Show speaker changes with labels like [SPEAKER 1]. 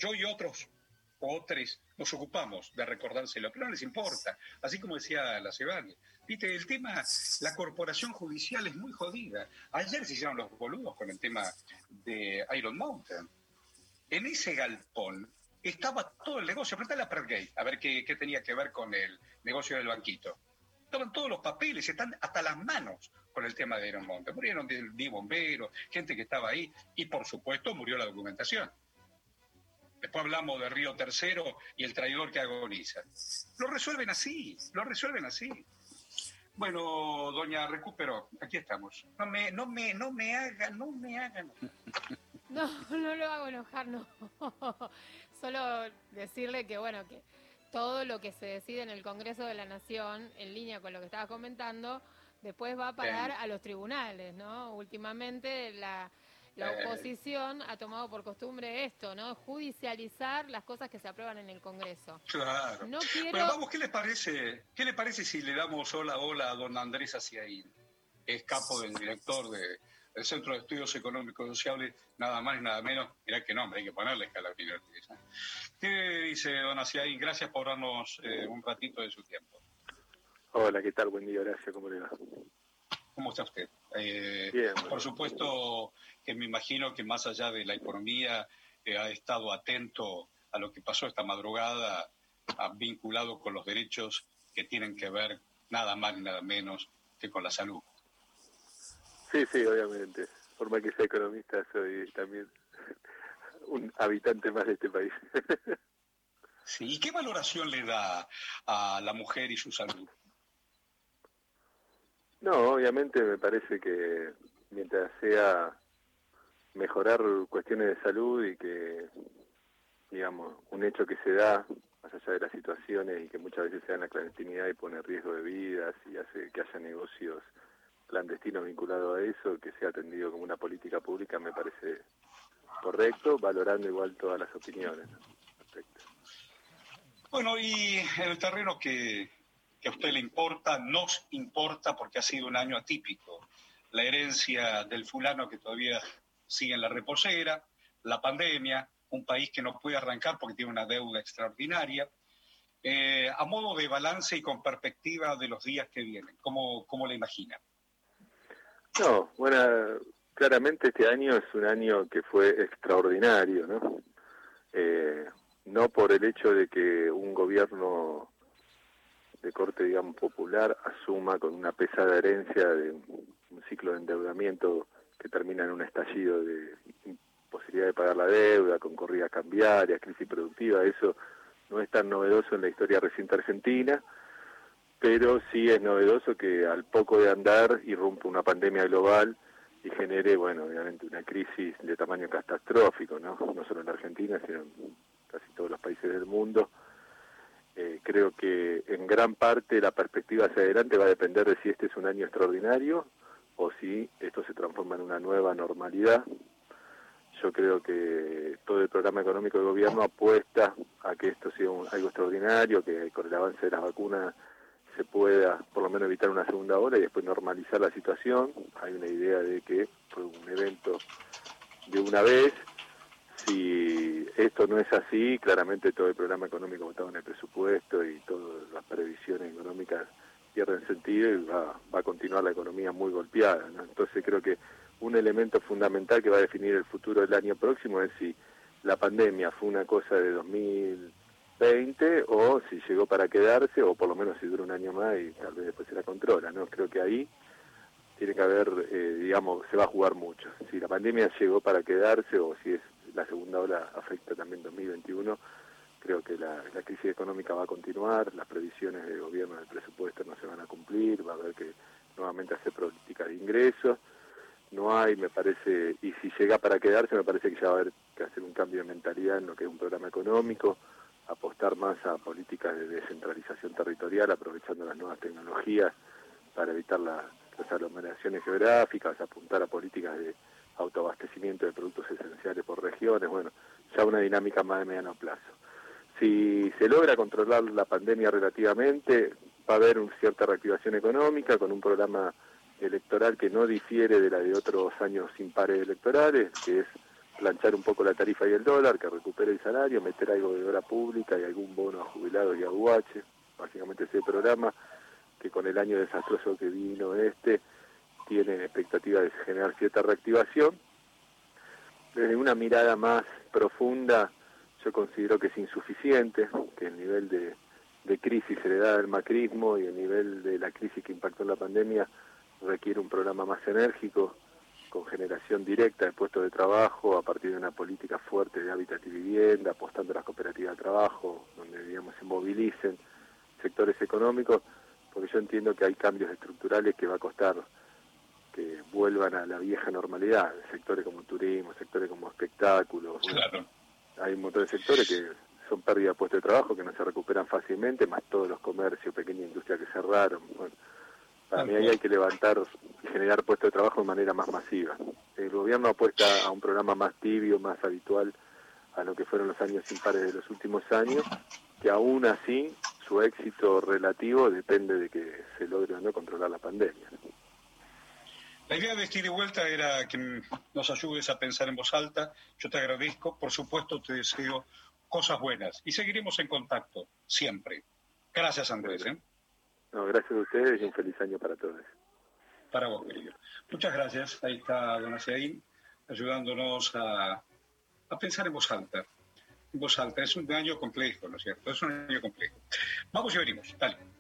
[SPEAKER 1] yo y otros nos ocupamos de recordárselo, pero no les importa, así como decía la Cebani. Viste, el tema, la corporación judicial es muy jodida. Ayer se hicieron los boludos con el tema de Iron Mountain. En ese galpón estaba todo el negocio, apretá la Pergate, a ver qué tenía que ver con el negocio del banquito. Estaban todos los papeles, están hasta las manos con el tema de Iron Mountain. Murieron 10 bomberos, gente que estaba ahí, y por supuesto murió la documentación. Después hablamos de Río Tercero y el traidor que agoniza. Lo resuelven así. Bueno, doña Recupero, aquí estamos. No me hagan.
[SPEAKER 2] No, no lo hago enojar, no. Solo decirle que, bueno, que todo lo que se decide en el Congreso de la Nación, en línea con lo que estaba comentando, después va a parar a los tribunales, ¿no? Últimamente la oposición ha tomado por costumbre esto, ¿no? Judicializar las cosas que se aprueban en el Congreso.
[SPEAKER 1] Claro.
[SPEAKER 2] No quiero...
[SPEAKER 1] Bueno, vamos, ¿qué le parece? ¿Qué le parece si le damos hola a don Andrés Aciaín? Es capo del director del Centro de Estudios Económicos y Sociales, nada más y nada menos. Mirá qué nombre, hay que ponerle Scalabrini Ortiz. ¿Qué dice don Aciaín? Gracias por darnos un ratito de su tiempo.
[SPEAKER 3] Hola, ¿qué tal? Buen día, gracias, ¿cómo le va?
[SPEAKER 1] ¿Cómo está usted?
[SPEAKER 3] Bien.
[SPEAKER 1] Por supuesto que me imagino que más allá de la economía ha estado atento a lo que pasó esta madrugada, vinculado con los derechos que tienen que ver nada más ni nada menos que con la salud.
[SPEAKER 3] Sí, obviamente. Por más que sea economista, soy también un habitante más de este país.
[SPEAKER 1] Sí, ¿y qué valoración le da a la mujer y su salud?
[SPEAKER 3] No, obviamente me parece que mientras sea mejorar cuestiones de salud y que, digamos, un hecho que se da, más allá de las situaciones y que muchas veces se da en la clandestinidad y pone riesgo de vidas y hace que haya negocios clandestinos vinculados a eso, que sea atendido como una política pública, me parece correcto, valorando igual todas las opiniones, ¿no? Perfecto.
[SPEAKER 1] Bueno, y en el terreno que a usted le importa, nos importa porque ha sido un año atípico. La herencia del fulano que todavía sigue en la reposera, la pandemia, un país que no puede arrancar porque tiene una deuda extraordinaria. A modo de balance y con perspectiva de los días que vienen, ¿cómo la imagina?
[SPEAKER 3] No, bueno, claramente este año es un año que fue extraordinario, ¿no? No por el hecho de que un gobierno de corte, digamos, popular asuma con una pesada herencia de un ciclo de endeudamiento que termina en un estallido de imposibilidad de pagar la deuda, con corridas cambiarias, crisis productiva. Eso no es tan novedoso en la historia reciente argentina, pero sí es novedoso que al poco de andar irrumpa una pandemia global y genere, bueno, obviamente una crisis de tamaño catastrófico, ¿no? No solo en Argentina, sino en casi todos los países del mundo. Creo que en gran parte la perspectiva hacia adelante va a depender de si este es un año extraordinario o si esto se transforma en una nueva normalidad. Yo creo que todo el programa económico del gobierno apuesta a que esto sea algo extraordinario, que con el avance de las vacunas se pueda por lo menos evitar una segunda ola y después normalizar la situación. Hay una idea de que fue un evento de una vez. Si esto no es así, claramente todo el programa económico votado en el presupuesto y todas las previsiones económicas pierden sentido y va a continuar la economía muy golpeada, ¿no? Entonces creo que un elemento fundamental que va a definir el futuro del año próximo es si la pandemia fue una cosa de 2020 o si llegó para quedarse, o por lo menos si dura un año más y tal vez después se la controla, ¿no? Creo que ahí tiene que haber, digamos, se va a jugar mucho. Si la pandemia llegó para quedarse o si es la segunda ola afecta también 2021, creo que la crisis económica va a continuar, las previsiones del gobierno del presupuesto no se van a cumplir, va a haber que nuevamente hacer política de ingresos. No hay, me parece, y si llega para quedarse, me parece que ya va a haber que hacer un cambio de mentalidad en lo que es un programa económico, apostar más a políticas de descentralización territorial, aprovechando las nuevas tecnologías para evitar las aglomeraciones geográficas, apuntar a políticas de autoabastecimiento de productos esenciales por regiones, bueno, ya una dinámica más de mediano plazo. Si se logra controlar la pandemia relativamente, va a haber una cierta reactivación económica con un programa electoral que no difiere de la de otros años impares electorales, que es planchar un poco la tarifa y el dólar, que recupere el salario, meter algo de obra pública y algún bono a jubilados y a UH, básicamente ese programa, que con el año desastroso que vino tiene expectativa de generar cierta reactivación. Desde una mirada más profunda, yo considero que es insuficiente, que el nivel de crisis heredada del macrismo y el nivel de la crisis que impactó en la pandemia requiere un programa más enérgico, con generación directa de puestos de trabajo a partir de una política fuerte de hábitat y vivienda, apostando a las cooperativas de trabajo, donde digamos se movilicen sectores económicos, porque yo entiendo que hay cambios estructurales que va a costar que vuelvan a la vieja normalidad, sectores como turismo, sectores como espectáculos.
[SPEAKER 1] Claro.
[SPEAKER 3] Hay un montón de sectores que son pérdida de puestos de trabajo, que no se recuperan fácilmente, más todos los comercios, pequeña industria que cerraron. Bueno, para mí ahí hay que levantar y generar puestos de trabajo de manera más masiva. El gobierno apuesta a un programa más tibio, más habitual a lo que fueron los años impares de los últimos años, que aún así su éxito relativo depende de que se logre o no controlar la pandemia.
[SPEAKER 1] La idea de este ida y vuelta era que nos ayudes a pensar en voz alta. Yo te agradezco, por supuesto te deseo cosas buenas y seguiremos en contacto, siempre. Gracias, Andrés.
[SPEAKER 3] No, gracias a ustedes y un feliz año para todos.
[SPEAKER 1] Para vos, querido. Muchas gracias. Ahí está don Aciaín ayudándonos a pensar en voz alta. En voz alta. Es un año complejo, ¿no es cierto? Es un año complejo. Vamos y venimos. Dale.